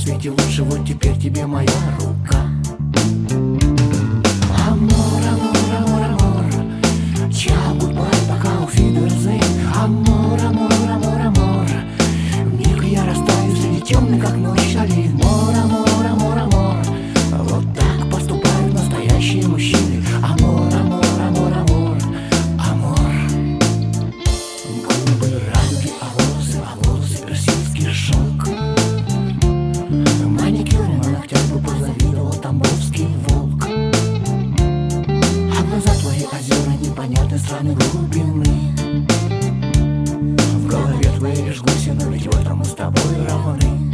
свете лучше, вот теперь тебе моя рука. Амор, амор, амор, амор, чао, гудбай, пока, auf Wiedersehen. Амор, амор, амор, амор, миг я растаю среди темный, как ночь, долин. Амор, амор, амор, амор, вот так поступают настоящие мужчины. Амор, амор, амор, амор, амор. Губы радуги, а волосы персидский шелк. Маникюр на ногтях бы позавидовал тамбовский волк. А глаза твои озера непонятной странной глубины. В голове твоей лишь гусины, ведь в этом мы с тобой равны.